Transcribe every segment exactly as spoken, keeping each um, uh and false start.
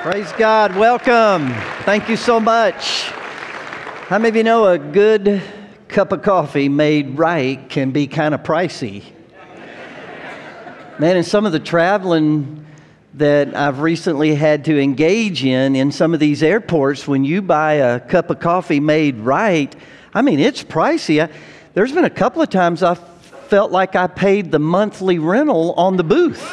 Praise God. Welcome. Thank you so much. How many of you know a good cup of coffee made right can be kind of pricey? Man, in some of the traveling that I've recently had to engage in, in some of these airports, when you buy a cup of coffee made right, I mean, it's pricey. I, there's been a couple of times I felt like I paid the monthly rental on the booth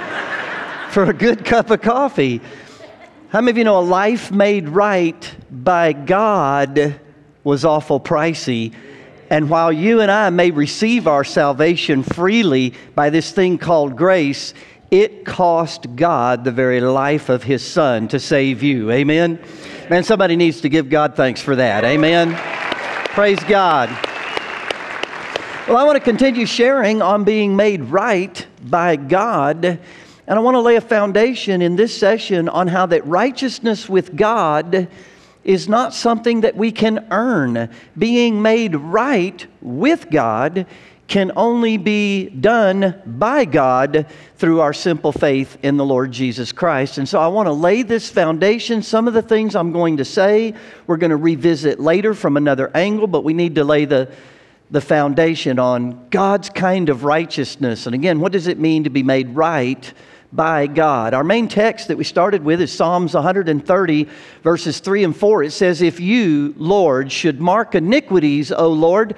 for a good cup of coffee. How many of you know a life made right by God was awful pricey? And while you and I may receive our salvation freely by this thing called grace, it cost God the very life of His Son to save you. Amen? Man, somebody needs to give God thanks for that. Amen? Praise God. Well, I want to continue sharing on being made right by God. And I want to lay a foundation in this session on how that righteousness with God is not something that we can earn. Being made right with God can only be done by God through our simple faith in the Lord Jesus Christ. And so I want to lay this foundation. Some of the things I'm going to say, we're going to revisit later from another angle, but we need to lay the the foundation on God's kind of righteousness. And again, what does it mean to be made right by God? Our main text that we started with is Psalms one hundred thirty, verses three and four. It says, "If you, Lord, should mark iniquities, O Lord,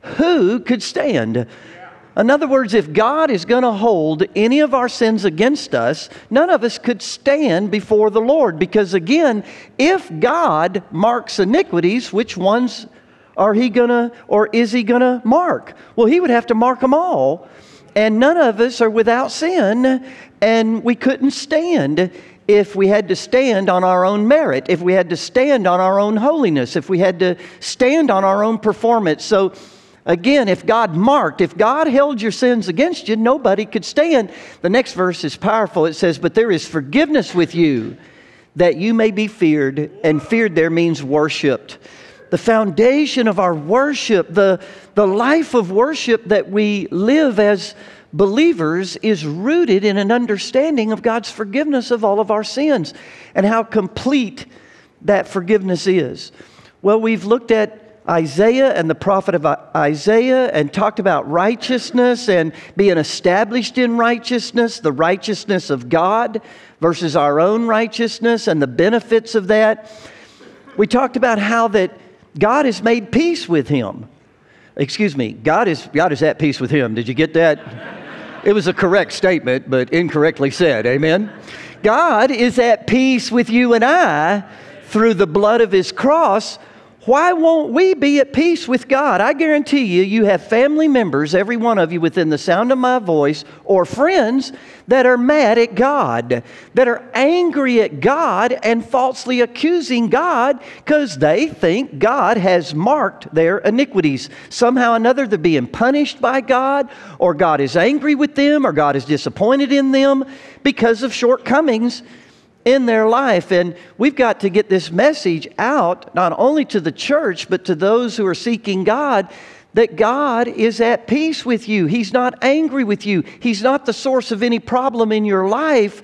who could stand?" In other words, if God is going to hold any of our sins against us, none of us could stand before the Lord. Because again, if God marks iniquities, which ones are He going to, or is He going to mark? Well, He would have to mark them all. And none of us are without sin, and we couldn't stand if we had to stand on our own merit, if we had to stand on our own holiness, if we had to stand on our own performance. So again, if God marked, if God held your sins against you, nobody could stand. The next verse is powerful. It says, "But there is forgiveness with you, that you may be feared." And feared there means worshiped. The foundation of our worship, the, the life of worship that we live as believers is rooted in an understanding of God's forgiveness of all of our sins and how complete that forgiveness is. Well, we've looked at Isaiah and the prophet of Isaiah and talked about righteousness and being established in righteousness, the righteousness of God versus our own righteousness and the benefits of that. We talked about how that God has made peace with him. Excuse me, God is, God is at peace with him. Did you get that? It was a correct statement, but incorrectly said. Amen? God is at peace with you and I through the blood of His cross. Why won't we be at peace with God? I guarantee you, you have family members, every one of you within the sound of my voice, or friends that are mad at God, that are angry at God and falsely accusing God because they think God has marked their iniquities. Somehow or another, they're being punished by God, or God is angry with them, or God is disappointed in them because of shortcomings in their life. And we've got to get this message out, not only to the church, but to those who are seeking God, that God is at peace with you. He's not angry with you. He's not the source of any problem in your life.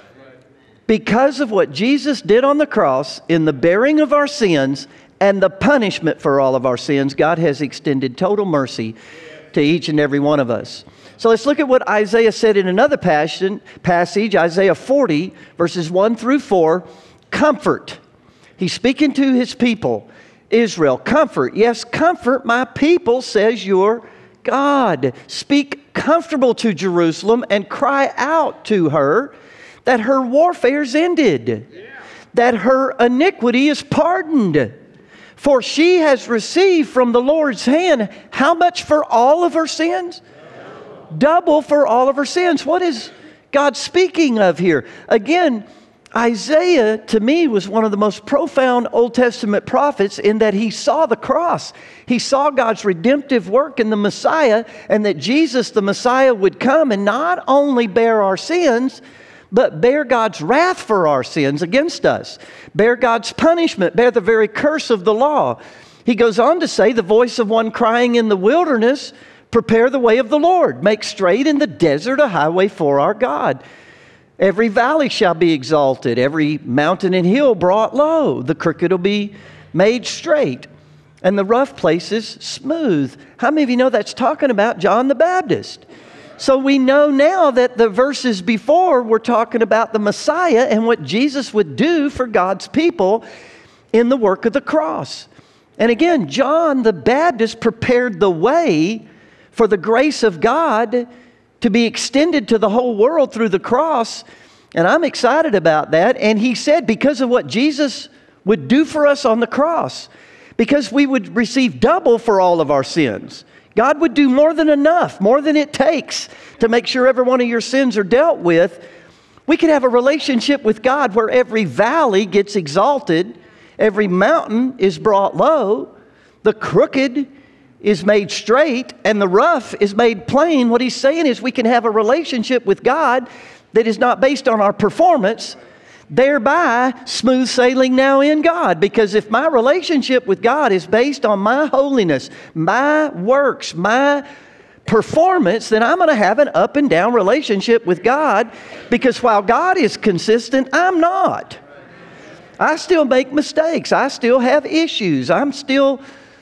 Because of what Jesus did on the cross in the bearing of our sins and the punishment for all of our sins, God has extended total mercy to each and every one of us. So let's look at what Isaiah said in another passage, Isaiah forty, verses one through four. Comfort. He's speaking to his people, Israel. Comfort. Yes, comfort my people, says your God. Speak comfortable to Jerusalem and cry out to her that her warfare's ended, yeah. that her iniquity is pardoned. For she has received from the Lord's hand how much for all of her sins? Double for all of her sins. What is God speaking of here? Again, Isaiah, to me, was one of the most profound Old Testament prophets in that he saw the cross. He saw God's redemptive work in the Messiah, and that Jesus, the Messiah, would come and not only bear our sins, but bear God's wrath for our sins against us. Bear God's punishment, bear the very curse of the law. He goes on to say, the voice of one crying in the wilderness, prepare the way of the Lord. Make straight in the desert a highway for our God. Every valley shall be exalted, every mountain and hill brought low. The crooked will be made straight, and the rough places smooth. How many of you know that's talking about John the Baptist? So we know now that the verses before were talking about the Messiah and what Jesus would do for God's people in the work of the cross. And again, John the Baptist prepared the way for the grace of God to be extended to the whole world through the cross. And I'm excited about that. And he said, because of what Jesus would do for us on the cross, because we would receive double for all of our sins. God would do more than enough, more than it takes to make sure every one of your sins are dealt with. We could have a relationship with God where every valley gets exalted, every mountain is brought low, the crooked is made straight, and the rough is made plain. What he's saying is we can have a relationship with God that is not based on our performance, thereby smooth sailing now in God. Because if my relationship with God is based on my holiness, my works, my performance, then I'm going to have an up and down relationship with God, because while God is consistent, I'm not. I still make mistakes. I still have issues. I'm still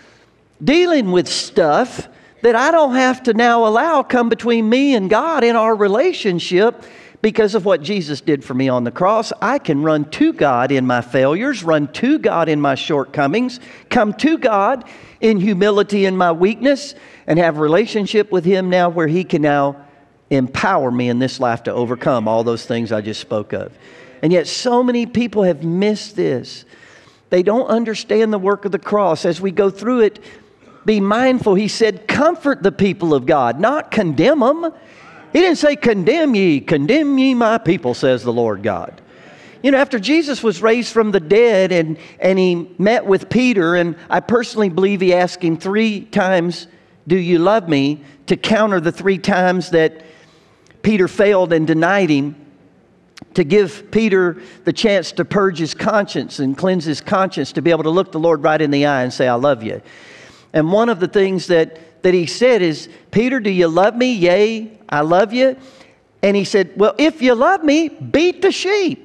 dealing with stuff that I don't have to now allow come between me and God in our relationship. Because of what Jesus did for me on the cross, I can run to God in my failures, run to God in my shortcomings, come to God in humility in my weakness, and have a relationship with Him now where He can now empower me in this life to overcome all those things I just spoke of. And yet so many people have missed this. They don't understand the work of the cross. As we go through it, be mindful. He said, comfort the people of God, not condemn them. He didn't say, condemn ye, condemn ye my people, says the Lord God. You know, after Jesus was raised from the dead and, and He met with Peter, and I personally believe He asked him three times, do you love me, to counter the three times that Peter failed and denied Him, to give Peter the chance to purge his conscience and cleanse his conscience, to be able to look the Lord right in the eye and say, I love you. And one of the things that, that He said is, Peter, do you love me? Yea, I love you. And He said, well, if you love me, beat the sheep.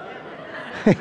Can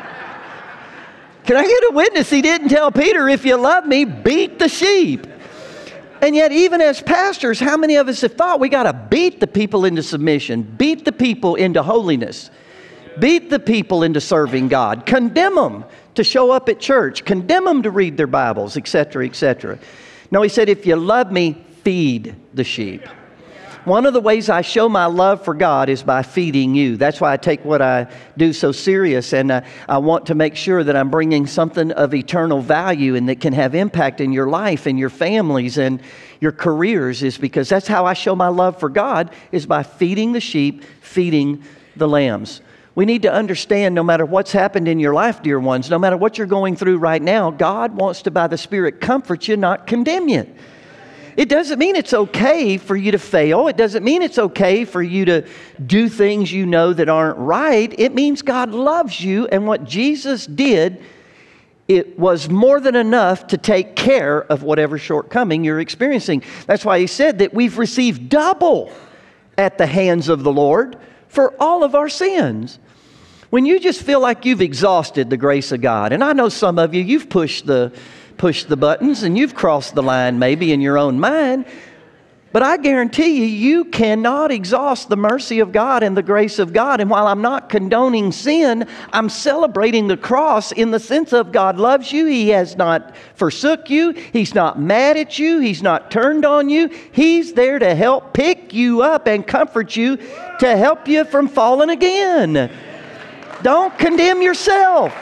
I get a witness? He didn't tell Peter, if you love me, beat the sheep. And yet, even as pastors, how many of us have thought we got to beat the people into submission, beat the people into holiness, beat the people into serving God, condemn them to show up at church, condemn them to read their Bibles, et cetera, et cetera. No, He said, if you love me, feed the sheep. One of the ways I show my love for God is by feeding you. That's why I take what I do so serious, and uh, I want to make sure that I'm bringing something of eternal value and that can have impact in your life and your families and your careers, is because that's how I show my love for God, is by feeding the sheep, feeding the lambs. We need to understand, no matter what's happened in your life, dear ones, no matter what you're going through right now, God wants to, by the Spirit, comfort you, not condemn you. It doesn't mean it's okay for you to fail. It doesn't mean it's okay for you to do things you know that aren't right. It means God loves you, and what Jesus did, it was more than enough to take care of whatever shortcoming you're experiencing. That's why He said that we've received double at the hands of the Lord for all of our sins. When you just feel like you've exhausted the grace of God, and I know some of you, you've pushed the push the buttons and you've crossed the line maybe in your own mind, but I guarantee you, you cannot exhaust the mercy of God and the grace of God. And while I'm not condoning sin, I'm celebrating the cross in the sense of God loves you. He has not forsook you. He's not mad at you. He's not turned on you. He's there to help pick you up and comfort you, to help you from falling again. Don't condemn yourself.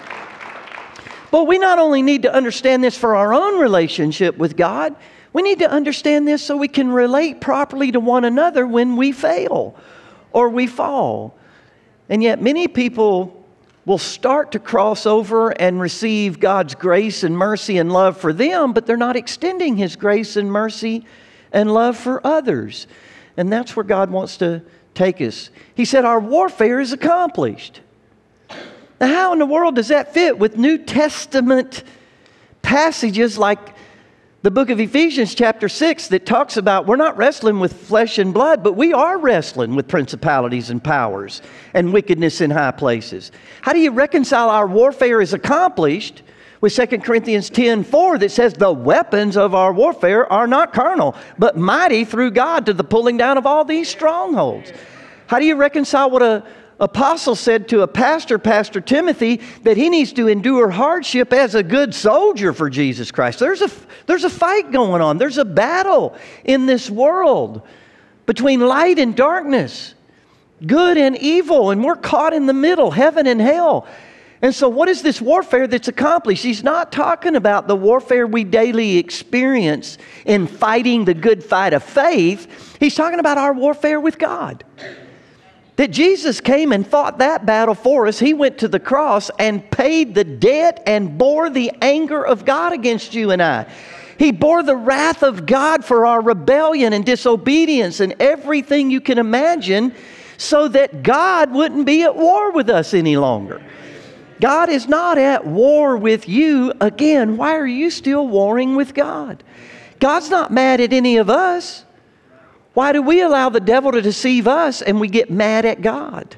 But we not only need to understand this for our own relationship with God, we need to understand this so we can relate properly to one another when we fail or we fall. And yet many people will start to cross over and receive God's grace and mercy and love for them, but they're not extending His grace and mercy and love for others. And that's where God wants to take us. He said, our warfare is accomplished. Now, how in the world does that fit with New Testament passages like the book of Ephesians chapter six that talks about we're not wrestling with flesh and blood, but we are wrestling with principalities and powers and wickedness in high places. How do you reconcile our warfare is accomplished with Second Corinthians ten four that says the weapons of our warfare are not carnal, but mighty through God to the pulling down of all these strongholds? How do you reconcile what a apostle said to a pastor, Pastor Timothy, that he needs to endure hardship as a good soldier for Jesus Christ? There's a, there's a fight going on. There's a battle in this world between light and darkness, good and evil, and we're caught in the middle, heaven and hell. And so what is this warfare that's accomplished? He's not talking about the warfare we daily experience in fighting the good fight of faith. He's talking about our warfare with God. That Jesus came and fought that battle for us. He went to the cross and paid the debt and bore the anger of God against you and I. He bore the wrath of God for our rebellion and disobedience and everything you can imagine so that God wouldn't be at war with us any longer. God is not at war with you. Again, why are you still warring with God? God's not mad at any of us. Why do we allow the devil to deceive us and we get mad at God?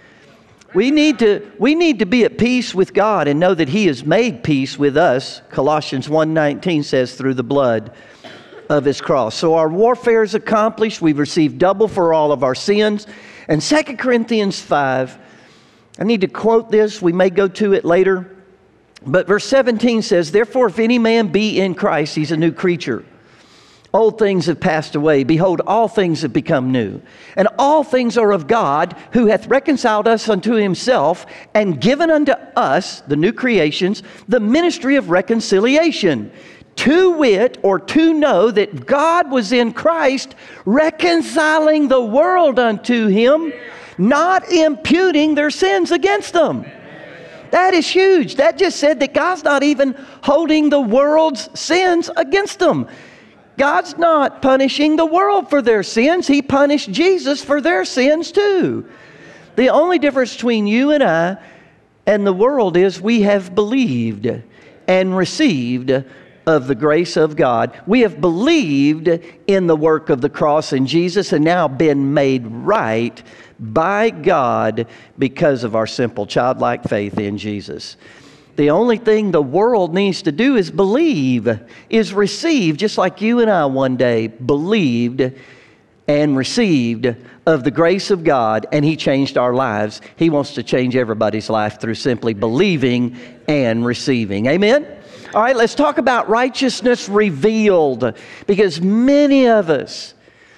We need to, we need to be at peace with God and know that He has made peace with us. Colossians one nineteen says, through the blood of His cross. So our warfare is accomplished. We've received double for all of our sins. And Second Corinthians five, I need to quote this. We may go to it later. But verse seventeen says, therefore, if any man be in Christ, he's a new creature. Old things have passed away. Behold, all things have become new. And all things are of God, who hath reconciled us unto Himself, and given unto us, the new creations, the ministry of reconciliation. To wit, or to know, that God was in Christ, reconciling the world unto Him, not imputing their sins against them. That is huge. That just said that God's not even holding the world's sins against them. God's not punishing the world for their sins. He punished Jesus for their sins too. The only difference between you and I and the world is we have believed and received of the grace of God. We have believed in the work of the cross in Jesus and now been made right by God because of our simple childlike faith in Jesus. The only thing the world needs to do is believe, is receive, just like you and I one day believed and received of the grace of God, and He changed our lives. He wants to change everybody's life through simply believing and receiving. Amen? All right, let's talk about righteousness revealed, because many of us,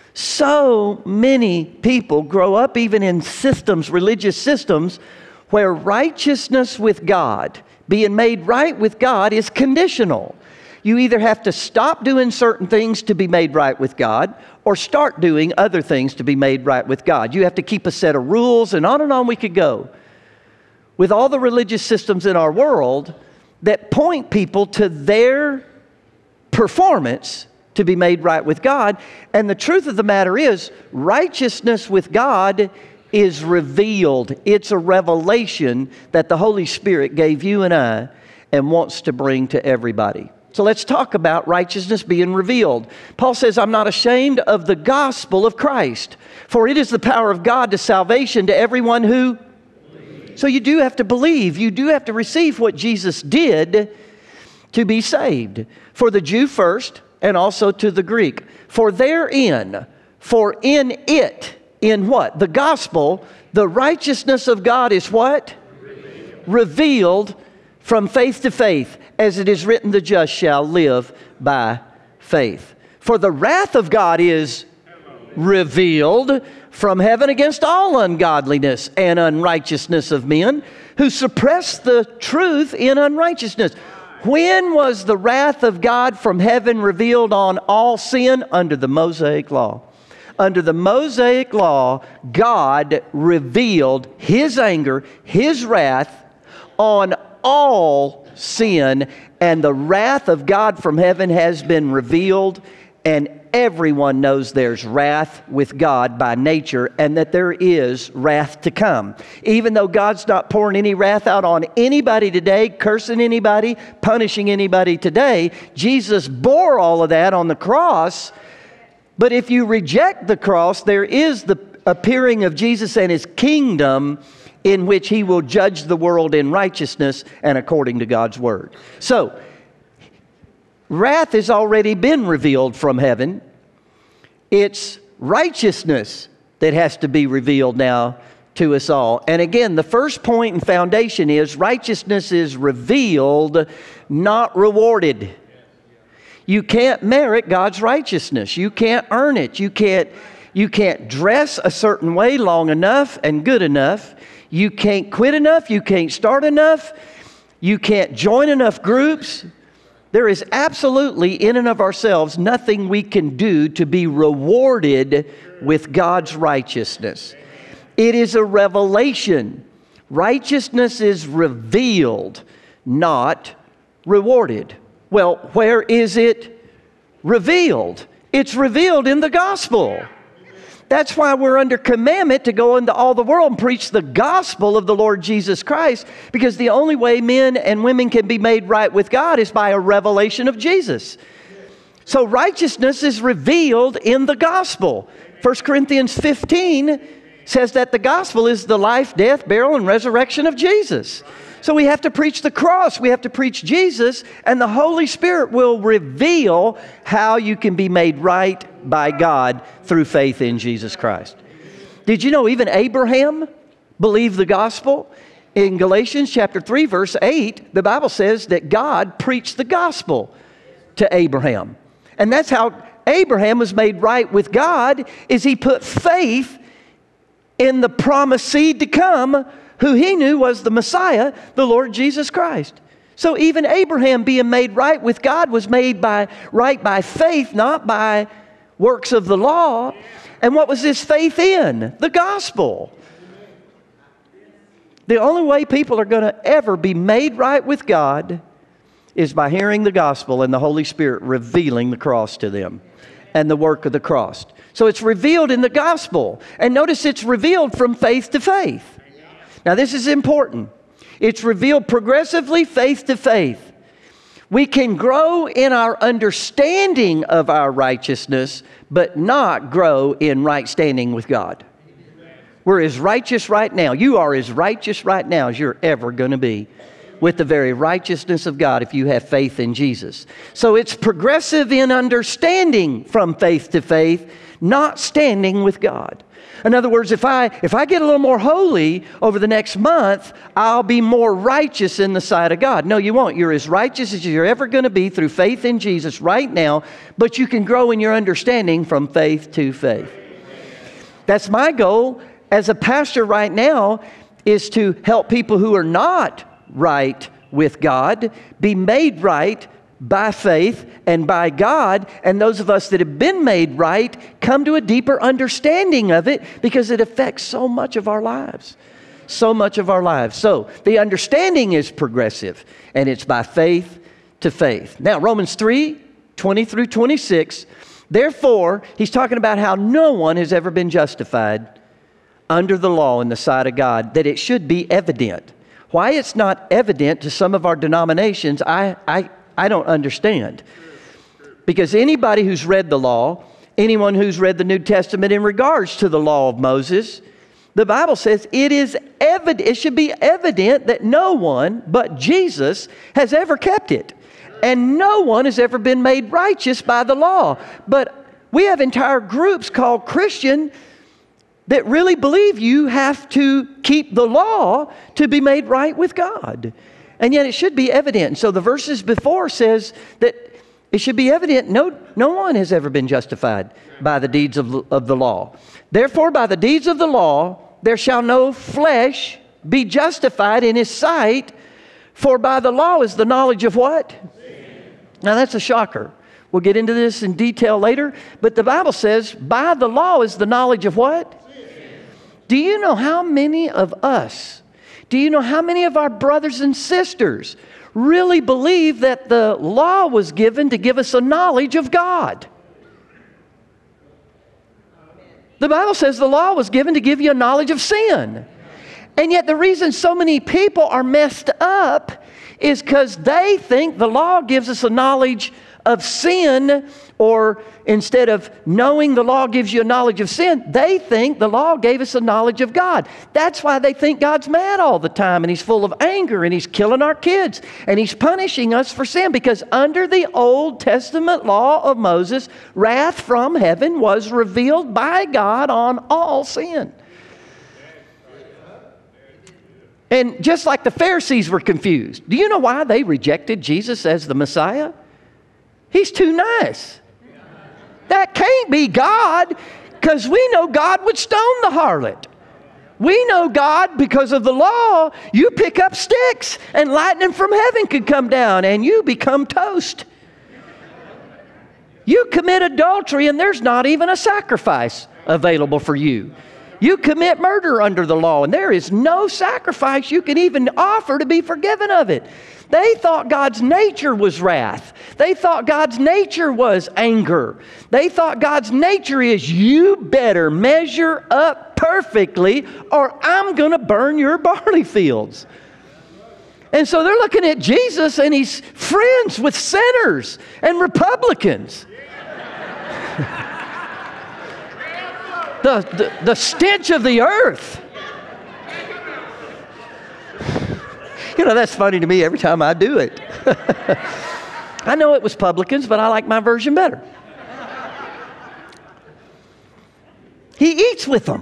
so many people grow up even in systems, religious systems, where righteousness with God, being made right with God, is conditional. You either have to stop doing certain things to be made right with God, or start doing other things to be made right with God. You have to keep a set of rules, and on and on we could go. With all the religious systems in our world that point people to their performance to be made right with God. And the truth of the matter is, righteousness with God is revealed. It's a revelation that the Holy Spirit gave you and I and wants to bring to everybody. So let's talk about righteousness being revealed. Paul says, I'm not ashamed of the gospel of Christ, for it is the power of God to salvation to everyone who... So you do have to believe. You do have to receive what Jesus did to be saved. For the Jew first, and also to the Greek. For therein, for in it, in what? The gospel, the righteousness of God is what? Revealed. Revealed from faith to faith, as it is written, the just shall live by faith. For the wrath of God is revealed from heaven against all ungodliness and unrighteousness of men who suppress the truth in unrighteousness. When was the wrath of God from heaven revealed on all sin? Under the Mosaic law. Under the Mosaic law, God revealed His anger, His wrath on all sin, and the wrath of God from heaven has been revealed, and everyone knows there's wrath with God by nature and that there is wrath to come. Even though God's not pouring any wrath out on anybody today, cursing anybody, punishing anybody today, Jesus bore all of that on the cross. But if you reject the cross, there is the appearing of Jesus and His kingdom in which He will judge the world in righteousness and according to God's Word. So, wrath has already been revealed from heaven. It's righteousness that has to be revealed now to us all. And again, the first point and foundation is righteousness is revealed, not rewarded. You can't merit God's righteousness. You can't earn it. You can't, you can't dress a certain way long enough and good enough. You can't quit enough. You can't start enough. You can't join enough groups. There is absolutely, in and of ourselves, nothing we can do to be rewarded with God's righteousness. It is a revelation. Righteousness is revealed, not rewarded. Well, where is it revealed? It's revealed in the gospel. That's why we're under commandment to go into all the world and preach the gospel of the Lord Jesus Christ, because the only way men and women can be made right with God is by a revelation of Jesus. So righteousness is revealed in the gospel. First Corinthians fifteen says that the gospel is the life, death, burial, and resurrection of Jesus. So we have to preach the cross, we have to preach Jesus, and the Holy Spirit will reveal how you can be made right by God through faith in Jesus Christ. Did you know even Abraham believed the gospel? In Galatians chapter three, verse eight, the Bible says that God preached the gospel to Abraham. And that's how Abraham was made right with God, is he put faith in the promised seed to come, who he knew was the Messiah, the Lord Jesus Christ. So even Abraham being made right with God was made by right by faith, not by works of the law. And what was his faith in? The gospel. The only way people are going to ever be made right with God is by hearing the gospel and the Holy Spirit revealing the cross to them and the work of the cross. So it's revealed in the gospel. And notice it's revealed from faith to faith. Now this is important. It's revealed progressively, faith to faith. We can grow in our understanding of our righteousness, but not grow in right standing with God. We're as righteous right now. You are as righteous right now as you're ever going to be with the very righteousness of God if you have faith in Jesus. So it's progressive in understanding from faith to faith, not standing with God. In other words, if I if I get a little more holy over the next month, I'll be more righteous in the sight of God. No, you won't. You're as righteous as you're ever going to be through faith in Jesus right now, but you can grow in your understanding from faith to faith. That's my goal as a pastor right now, is to help people who are not right with God be made right by faith and by God, and those of us that have been made right come to a deeper understanding of it, because it affects so much of our lives. So much of our lives. So the understanding is progressive, and it's by faith to faith. Now, Romans three, twenty through twenty-six, therefore, he's talking about how no one has ever been justified under the law in the sight of God, that it should be evident. Why it's not evident to some of our denominations, I, I, I don't understand. Because anybody who's read the law, anyone who's read the New Testament in regards to the law of Moses, the Bible says it is evident, it should be evident that no one but Jesus has ever kept it. And no one has ever been made righteous by the law. But we have entire groups called Christian that really believe you have to keep the law to be made right with God. And yet it should be evident. And so the verses before says that it should be evident no, no one has ever been justified by the deeds of, of the law. Therefore, by the deeds of the law, there shall no flesh be justified in his sight, for by the law is the knowledge of what? Sin. Now that's a shocker. We'll get into this in detail later. But the Bible says, by the law is the knowledge of what? Sin. Do you know how many of us, do you know how many of our brothers and sisters really believe that the law was given to give us a knowledge of God? The Bible says the law was given to give you a knowledge of sin. And yet the reason so many people are messed up is because they think the law gives us a knowledge of sin, or instead of knowing the law gives you a knowledge of sin, they think the law gave us a knowledge of God. That's why they think God's mad all the time, and He's full of anger, and He's killing our kids, and He's punishing us for sin, because under the Old Testament law of Moses, wrath from heaven was revealed by God on all sin. And just like the Pharisees were confused, do you know why they rejected Jesus as the Messiah? He's too nice. That can't be God, because we know God would stone the harlot. We know God because of the law. You pick up sticks and lightning from heaven could come down and you become toast. You commit adultery and there's not even a sacrifice available for you. You commit murder under the law and there is no sacrifice you can even offer to be forgiven of it. They thought God's nature was wrath. They thought God's nature was anger. They thought God's nature is you better measure up perfectly or I'm going to burn your barley fields. And so they're looking at Jesus and He's friends with sinners and Republicans. the, the, the stench of the earth. You know, that's funny to me every time I do it. I know it was publicans, but I like my version better. He eats with them.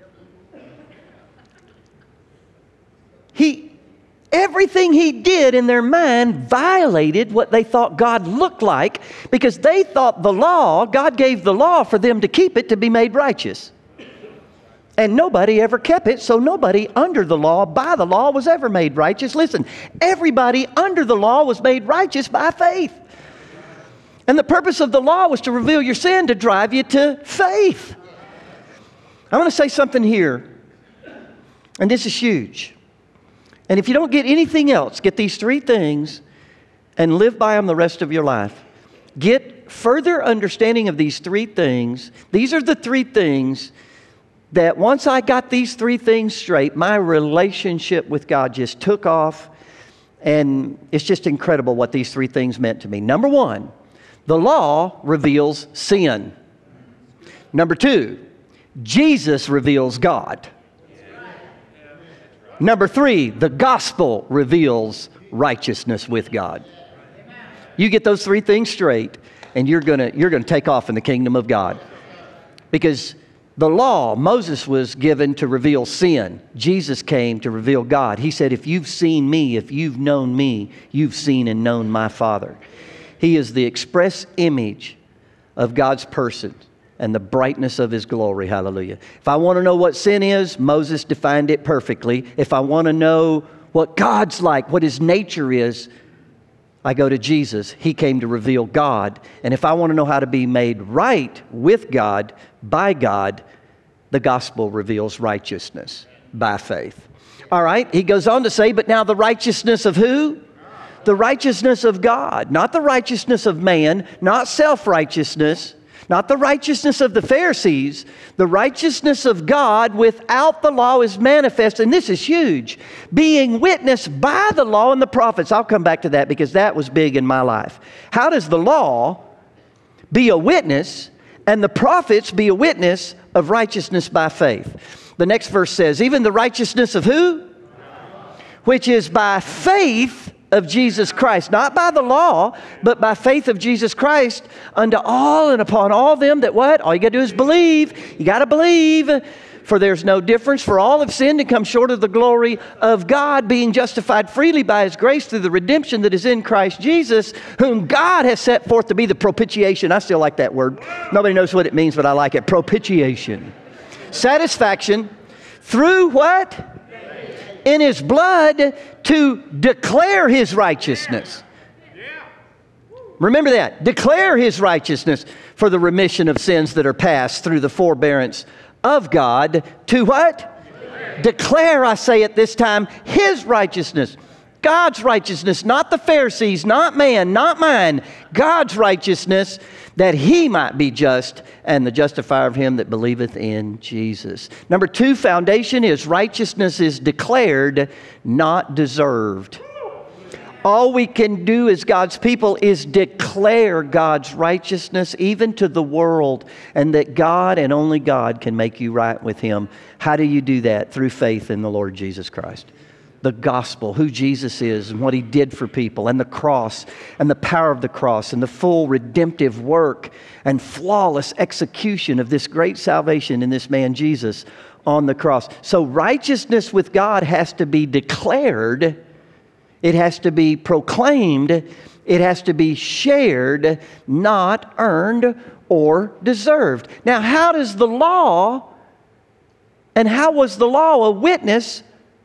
He, everything He did in their mind violated what they thought God looked like, because they thought the law, God gave the law for them to keep it to be made righteous. And nobody ever kept it, so nobody under the law, by the law, was ever made righteous. Listen, everybody under the law was made righteous by faith. And the purpose of the law was to reveal your sin, to drive you to faith. I want to say something here, and this is huge. And if you don't get anything else, get these three things and live by them the rest of your life. Get further understanding of these three things. These are the three things that once I got these three things straight, my relationship with God just took off, and it's just incredible what these three things meant to me. Number one, the law reveals sin. Number two, Jesus reveals God. Number three, the gospel reveals righteousness with God. You get those three things straight, and you're gonna you're gonna take off in the kingdom of God. Because the law, Moses was given to reveal sin. Jesus came to reveal God. He said, if you've seen me, if you've known me, you've seen and known my Father. He is the express image of God's person and the brightness of His glory. Hallelujah. If I want to know what sin is, Moses defined it perfectly. If I want to know what God's like, what His nature is, I go to Jesus. He came to reveal God. And if I want to know how to be made right with God, by God, the gospel reveals righteousness by faith. All right, he goes on to say, but now the righteousness of who? The righteousness of God, not the righteousness of man, not self-righteousness, not the righteousness of the Pharisees. The righteousness of God without the law is manifest, and this is huge, being witnessed by the law and the prophets. I'll come back to that because that was big in my life. How does the law be a witness and the prophets be a witness of righteousness by faith? The next verse says, even the righteousness of who? Which is by faith of Jesus Christ, not by the law, but by faith of Jesus Christ unto all and upon all them that what? All you got to do is believe. You got to believe. For there's no difference, for all have sinned and come short of the glory of God, being justified freely by His grace through the redemption that is in Christ Jesus, whom God has set forth to be the propitiation. I still like that word. Nobody knows what it means, but I like it. Propitiation. Satisfaction through what? In His blood to declare His righteousness. Remember that. Declare His righteousness for the remission of sins that are past through the forbearance of God to what? Declare. Declare, I say at this time, His righteousness God's righteousness, not the Pharisees, not man, not mine. God's righteousness, that He might be just and the justifier of him that believeth in Jesus. Number two foundation is righteousness is declared, not deserved. All we can do as God's people is declare God's righteousness even to the world, and that God and only God can make you right with Him. How do you do that? Through faith in the Lord Jesus Christ. The gospel, who Jesus is and what He did for people, and the cross and the power of the cross and the full redemptive work and flawless execution of this great salvation in this man Jesus on the cross. So righteousness with God has to be declared. It has to be proclaimed. It has to be shared, not earned or deserved. Now, how does the law, and how was the law a witness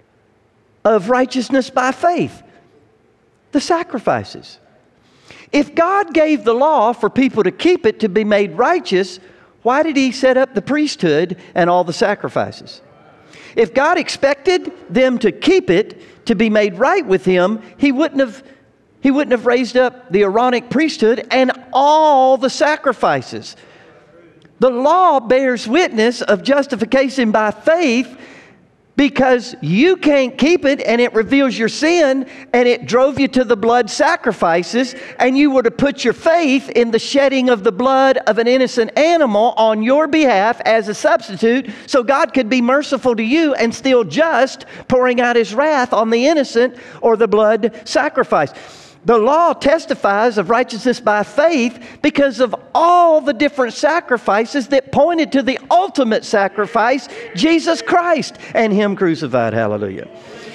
of righteousness by faith? The sacrifices. If God gave the law for people to keep it to be made righteous, why did He set up the priesthood and all the sacrifices? If God expected them to keep it to be made right with Him, He wouldn't have, He wouldn't have raised up the Aaronic priesthood and all the sacrifices. The law bears witness of justification by faith, because you can't keep it, and it reveals your sin, and it drove you to the blood sacrifices, and you were to put your faith in the shedding of the blood of an innocent animal on your behalf as a substitute, so God could be merciful to you and still just, pouring out His wrath on the innocent or the blood sacrifice. The law testifies of righteousness by faith because of all the different sacrifices that pointed to the ultimate sacrifice, Jesus Christ, and Him crucified. Hallelujah.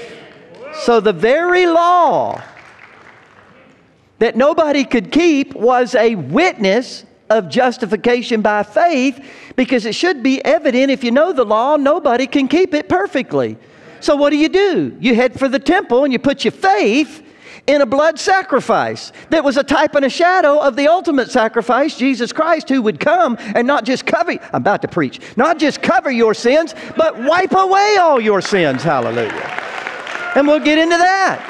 So the very law that nobody could keep was a witness of justification by faith, because it should be evident, if you know the law, nobody can keep it perfectly. So what do you do? You head for the temple and you put your faith in a blood sacrifice that was a type and a shadow of the ultimate sacrifice, Jesus Christ, who would come and not just cover, I'm about to preach, not just cover your sins, but wipe away all your sins. Hallelujah. And we'll get into that.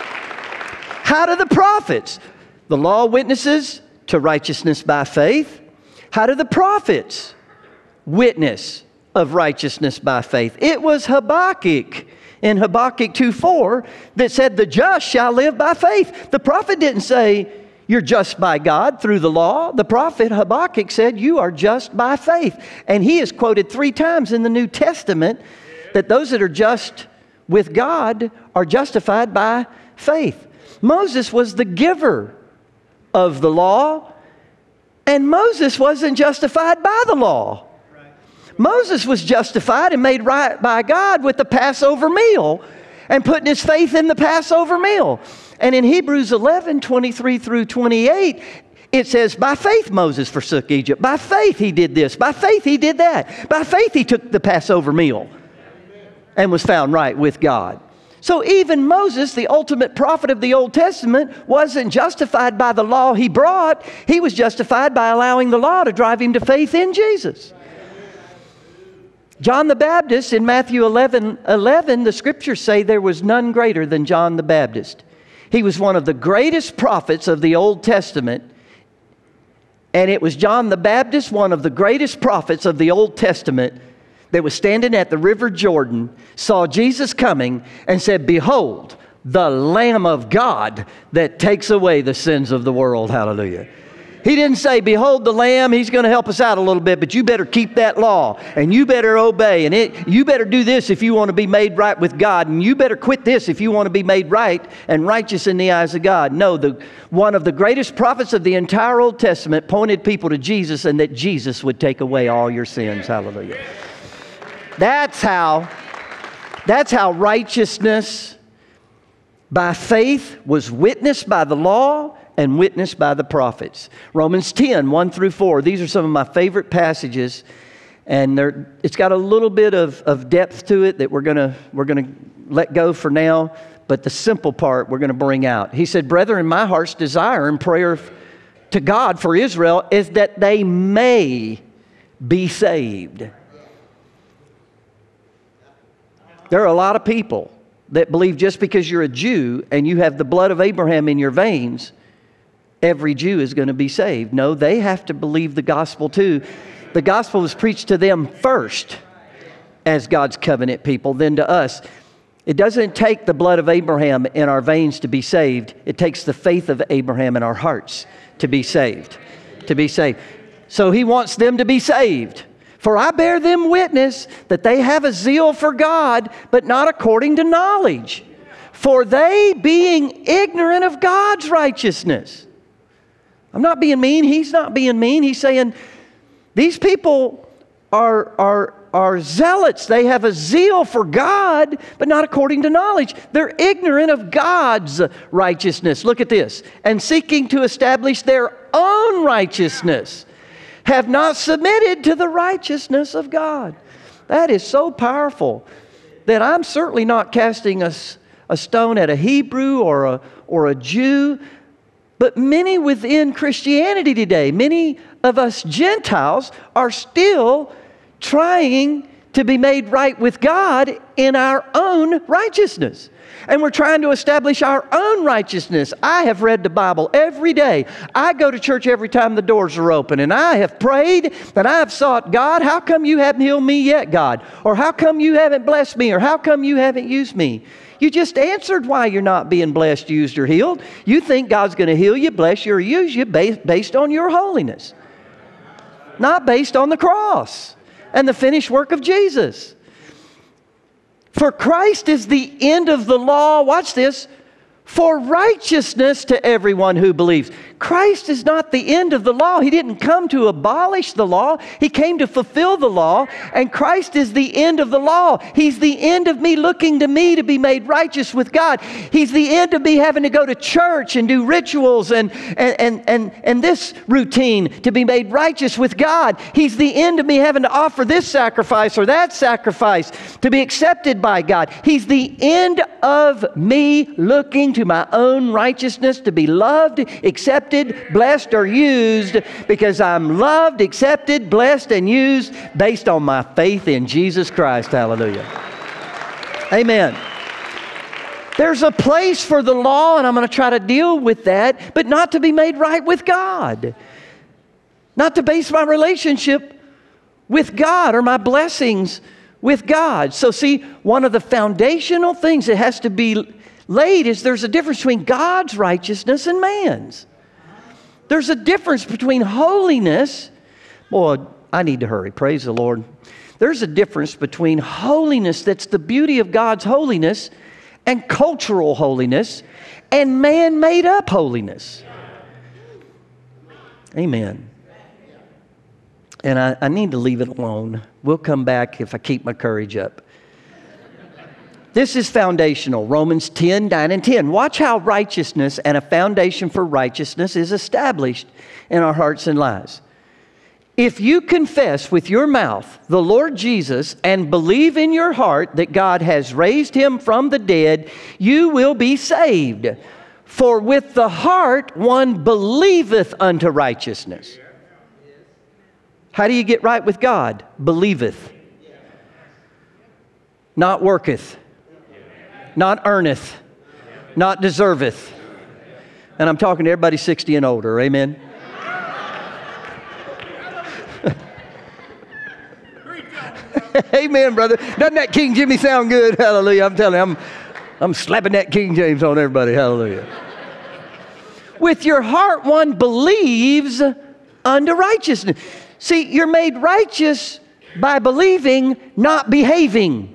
How do the prophets? The law witnesses to righteousness by faith. How do the prophets witness of righteousness by faith? It was Habakkuk in Habakkuk two four that said, the just shall live by faith. The prophet didn't say, you're just by God through the law. The prophet Habakkuk said, you are just by faith. And he is quoted three times in the New Testament that those that are just with God are justified by faith. Moses was the giver of the law, and Moses wasn't justified by the law. Moses was justified and made right by God with the Passover meal and putting his faith in the Passover meal. And in Hebrews eleven, twenty-three through twenty-eight, it says, by faith Moses forsook Egypt. By faith he did this. By faith he did that. By faith he took the Passover meal and was found right with God. So even Moses, the ultimate prophet of the Old Testament, wasn't justified by the law he brought. He was justified by allowing the law to drive him to faith in Jesus. John the Baptist, in Matthew eleven eleven, the scriptures say there was none greater than John the Baptist. He was one of the greatest prophets of the Old Testament. And it was John the Baptist, one of the greatest prophets of the Old Testament, that was standing at the river Jordan, saw Jesus coming, and said, behold, the Lamb of God that takes away the sins of the world. Hallelujah. He didn't say, behold the Lamb, He's going to help us out a little bit, but you better keep that law, and you better obey, and it, you better do this if you want to be made right with God, and you better quit this if you want to be made right and righteous in the eyes of God. No, the, one of the greatest prophets of the entire Old Testament pointed people to Jesus, and that Jesus would take away all your sins. Hallelujah. That's how, that's how righteousness by faith was witnessed by the law and witnessed by the prophets. Romans ten, one through four. These are some of my favorite passages, and they're, it's got a little bit of, of depth to it that we're gonna we're gonna let go for now, but the simple part we're gonna bring out. He said, brethren, my heart's desire and prayer to God for Israel is that they may be saved. There are a lot of people that believe just because you're a Jew and you have the blood of Abraham in your veins, every Jew is going to be saved. No, they have to believe the gospel too. The gospel was preached to them first as God's covenant people, then to us. It doesn't take the blood of Abraham in our veins to be saved. It takes the faith of Abraham in our hearts to be saved. To be saved. So He wants them to be saved. For I bear them witness that they have a zeal for God, but not according to knowledge. For they, being ignorant of God's righteousness. I'm not being mean. He's not being mean. He's saying these people are, are, are zealots. They have a zeal for God, but not according to knowledge. They're ignorant of God's righteousness. Look at this. And seeking to establish their own righteousness, have not submitted to the righteousness of God. That is so powerful that I'm certainly not casting a, a stone at a Hebrew or a, or a Jew, but many within Christianity today, many of us Gentiles are still trying to be made right with God in our own righteousness. And we're trying to establish our own righteousness. I have read the Bible every day. I go to church every time the doors are open. And I have prayed and I have sought, God, how come you haven't healed me yet, God? Or how come you haven't blessed me? Or how come you haven't used me? You just answered why you're not being blessed, used, or healed. You think God's going to heal you, bless you, or use you based, based on your holiness. Not based on the cross and the finished work of Jesus. For Christ is the end of the law, watch this, for righteousness to everyone who believes. Christ is not the end of the law. He didn't come to abolish the law. He came to fulfill the law, and Christ is the end of the law. He's the end of me looking to me to be made righteous with God. He's the end of me having to go to church and do rituals and, and, and, and, and this routine to be made righteous with God. He's the end of me having to offer this sacrifice or that sacrifice to be accepted by God. He's the end of me looking to my own righteousness to be loved, accepted, blessed, or used, because I'm loved, accepted, blessed, and used based on my faith in Jesus Christ. Hallelujah. Amen. There's a place for the law, and I'm going to try to deal with that, but not to be made right with God. Not to base my relationship with God or my blessings with God. So see, one of the foundational things that has to be laid is there's a difference between God's righteousness and man's. There's a difference between holiness. Boy, I need to hurry. Praise the Lord. There's a difference between holiness, that's the beauty of God's holiness, and cultural holiness, and man-made up holiness. Amen. And I, I need to leave it alone. We'll come back if I keep my courage up. This is foundational. Romans ten, nine, and ten. Watch how righteousness and a foundation for righteousness is established in our hearts and lives. If you confess with your mouth the Lord Jesus and believe in your heart that God has raised Him from the dead, you will be saved. For with the heart one believeth unto righteousness. How do you get right with God? Believeth. Not worketh. Not earneth, not deserveth. And I'm talking to everybody sixty and older, amen? Amen, brother. Doesn't that King Jimmy sound good? Hallelujah. I'm telling you, I'm, I'm slapping that King James on everybody. Hallelujah. With your heart one believes unto righteousness. See, you're made righteous by believing, not behaving.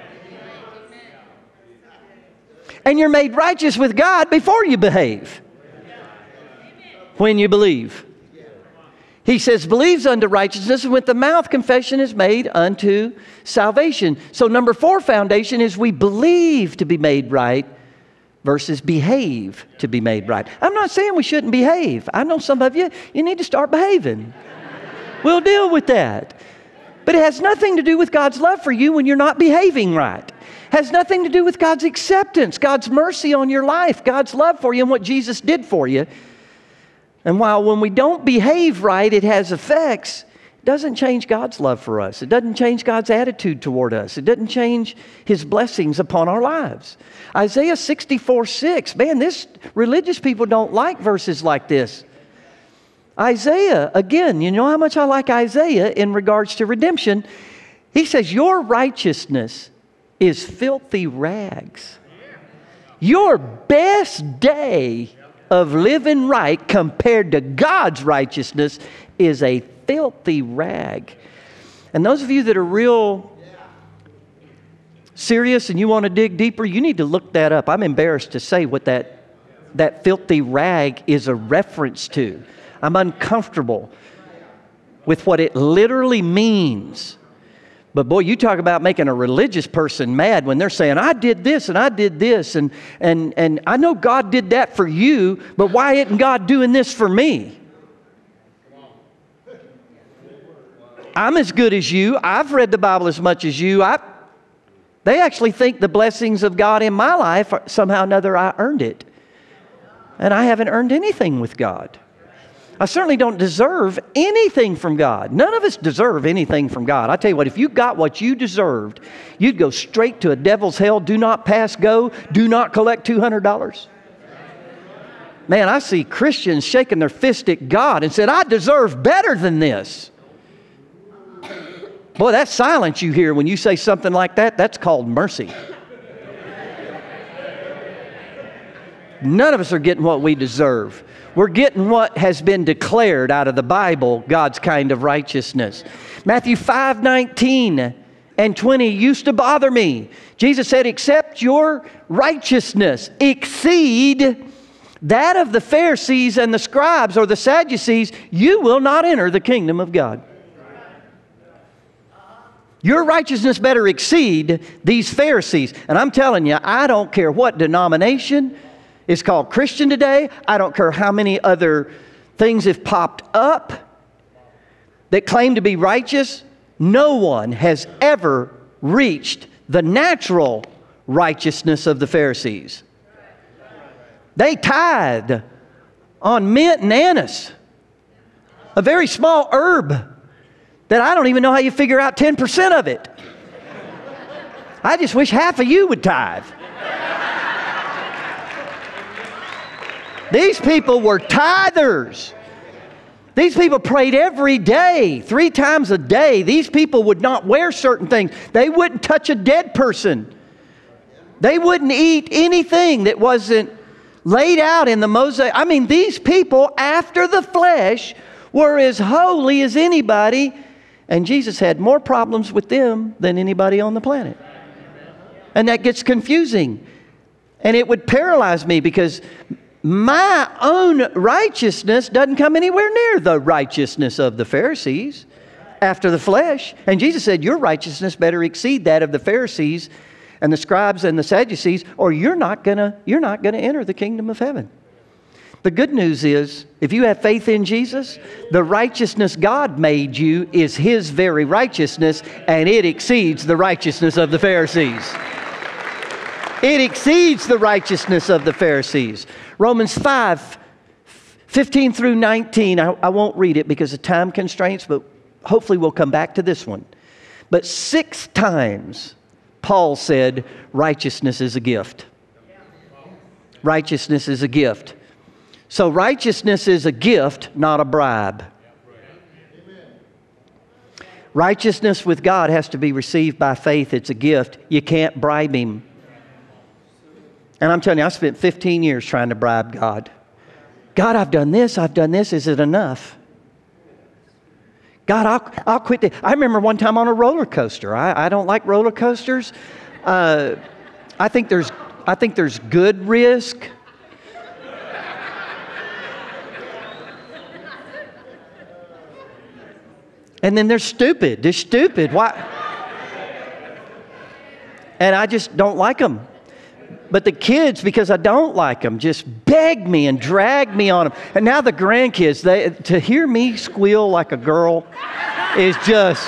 And you're made righteous with God before you behave. When you believe. He says, believes unto righteousness, and with the mouth confession is made unto salvation. So number four foundation is we believe to be made right versus behave to be made right. I'm not saying we shouldn't behave. I know some of you, you need to start behaving. We'll deal with that. But it has nothing to do with God's love for you when you're not behaving right. Has nothing to do with God's acceptance, God's mercy on your life, God's love for you and what Jesus did for you. And while when we don't behave right, it has effects, doesn't change God's love for us. It doesn't change God's attitude toward us. It doesn't change His blessings upon our lives. Isaiah sixty-four six, man, this religious people don't like verses like this. Isaiah, again, you know how much I like Isaiah in regards to redemption. He says, your righteousness is filthy rags. Your best day of living right compared to God's righteousness is a filthy rag. And those of you that are real serious and you want to dig deeper, you need to look that up. I'm embarrassed to say what that, that filthy rag is a reference to. I'm uncomfortable with what it literally means. But boy, you talk about making a religious person mad when they're saying, I did this and I did this, and, and, and I know God did that for you, but why isn't God doing this for me? I'm as good as you. I've read the Bible as much as you. I, they actually think the blessings of God in my life, are, somehow or another, I earned it. And I haven't earned anything with God. I certainly don't deserve anything from God. None of us deserve anything from God. I tell you what, if you got what you deserved, you'd go straight to a devil's hell, do not pass go, do not collect two hundred dollars. Man, I see Christians shaking their fist at God and said, I deserve better than this. Boy, that silence you hear when you say something like that, that's called mercy. None of us are getting what we deserve. We're getting what has been declared out of the Bible, God's kind of righteousness. Matthew five nineteen and twenty used to bother me. Jesus said, except your righteousness exceed that of the Pharisees and the scribes or the Sadducees, you will not enter the kingdom of God. Your righteousness better exceed these Pharisees. And I'm telling you, I don't care what denomination is called Christian today. I don't care how many other things have popped up that claim to be righteous. No one has ever reached the natural righteousness of the Pharisees. They tithe on mint and anise, a very small herb that I don't even know how you figure out ten percent of it. I just wish half of you would tithe. These people were tithers. These people prayed every day, three times a day. These people would not wear certain things. They wouldn't touch a dead person. They wouldn't eat anything that wasn't laid out in the Mosaic. I mean, these people, after the flesh, were as holy as anybody, and Jesus had more problems with them than anybody on the planet. And that gets confusing. And it would paralyze me because my own righteousness doesn't come anywhere near the righteousness of the Pharisees after the flesh. And Jesus said, your righteousness better exceed that of the Pharisees and the scribes and the Sadducees, or you're not gonna, you're not gonna enter the kingdom of heaven. The good news is, if you have faith in Jesus, the righteousness God made you is His very righteousness, and it exceeds the righteousness of the Pharisees. It exceeds the righteousness of the Pharisees. Romans five, fifteen through nineteen, I, I won't read it because of time constraints, but hopefully we'll come back to this one. But six times Paul said, righteousness is a gift. Righteousness is a gift. So righteousness is a gift, not a bribe. Righteousness with God has to be received by faith. It's a gift. You can't bribe Him. And I'm telling you, I spent fifteen years trying to bribe God. God, I've done this, I've done this. Is it enough? God, I'll, I'll quit. The, I remember one time on a roller coaster. I, I don't like roller coasters. Uh, I think there's, I think there's good risk. And then they're stupid. They're stupid. Why? And I just don't like them. But the kids, because I don't like them, just beg me and drag me on them. And now the grandkids, they, to hear me squeal like a girl is just,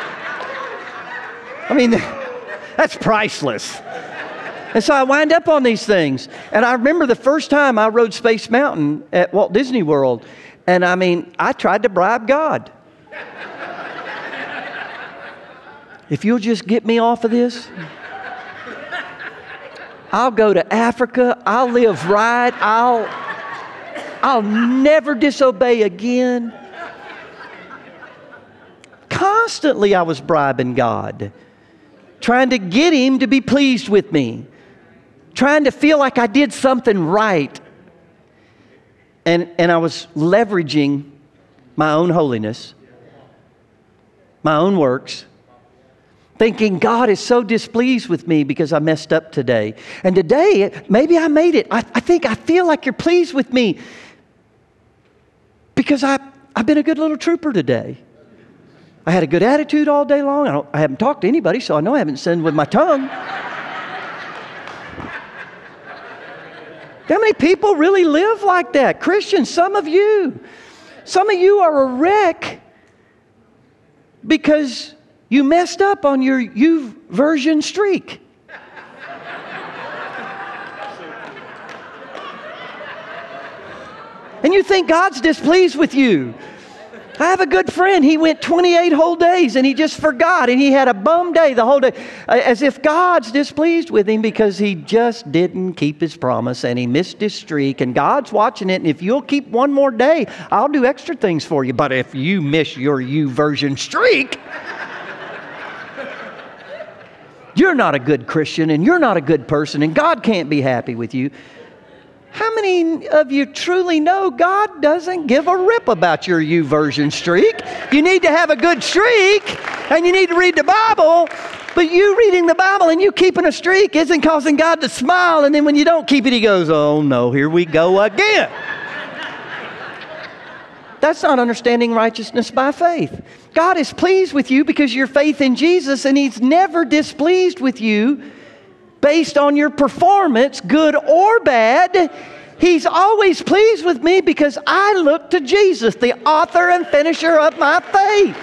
I mean, that's priceless. And so I wind up on these things. And I remember the first time I rode Space Mountain at Walt Disney World. And I mean, I tried to bribe God. if you'll just get me off of this, I'll go to Africa. I'll live right. I'll, I'll never disobey again. Constantly I was bribing God, trying to get Him to be pleased with me, trying to feel like I did something right. And, and I was leveraging my own holiness, my own works, thinking God is so displeased with me because I messed up today. And today, maybe I made it. I, I think I feel like you're pleased with me because I, I've been a good little trooper today. I had a good attitude all day long. I, don't, I haven't talked to anybody, so I know I haven't sinned with my tongue. How many people really live like that? Christians, some of you. Some of you are a wreck because you messed up on your YouVersion streak. And you think God's displeased with you. I have a good friend. He went twenty-eight whole days and he just forgot and he had a bum day the whole day, as if God's displeased with him because he just didn't keep his promise and he missed his streak, and God's watching it, and if you'll keep one more day, I'll do extra things for you. But if you miss your YouVersion streak, you're not a good Christian and you're not a good person and God can't be happy with you. How many of you truly know God doesn't give a rip about your YouVersion streak? You need to have a good streak and you need to read the Bible, but you reading the Bible and you keeping a streak isn't causing God to smile, and then when you don't keep it, He goes, oh no, here we go again. That's not understanding righteousness by faith. God is pleased with you because of your faith in Jesus, and He's never displeased with you based on your performance, good or bad. He's always pleased with me because I look to Jesus, the author and finisher of my faith.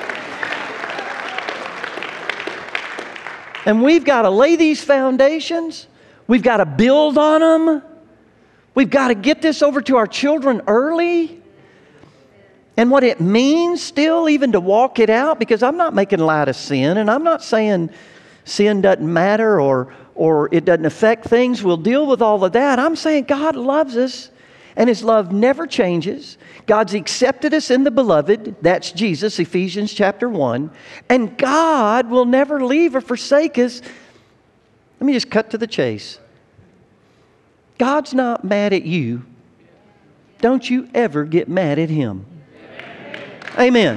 And we've got to lay these foundations. We've got to build on them. We've got to get this over to our children early. And what it means still even to walk it out, because I'm not making light of sin, and I'm not saying sin doesn't matter or or it doesn't affect things. We'll deal with all of that. I'm saying God loves us, and His love never changes. God's accepted us in the beloved. That's Jesus, Ephesians chapter one. And God will never leave or forsake us. Let me just cut to the chase. God's not mad at you. Don't you ever get mad at Him. Amen.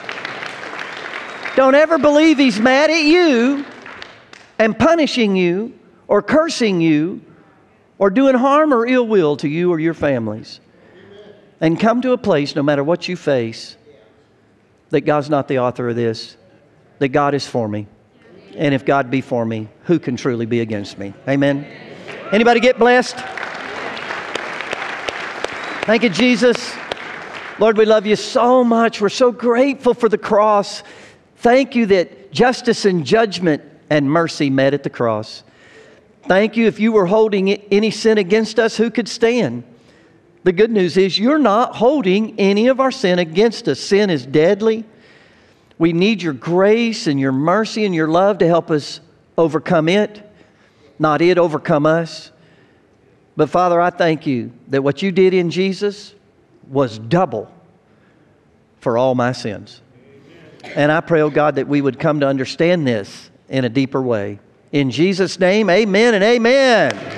Don't ever believe He's mad at you and punishing you or cursing you or doing harm or ill will to you or your families. And come to a place, no matter what you face, that God's not the author of this, that God is for me. And if God be for me, who can truly be against me? Amen. Anybody get blessed? Thank you, Jesus. Lord, we love you so much. We're so grateful for the cross. Thank you that justice and judgment and mercy met at the cross. Thank you. If you were holding any sin against us, who could stand? The good news is you're not holding any of our sin against us. Sin is deadly. We need your grace and your mercy and your love to help us overcome it, not it overcome us. But Father, I thank you that what you did in Jesus was double for all my sins. And I pray, oh God, that we would come to understand this in a deeper way. In Jesus' name, amen and amen.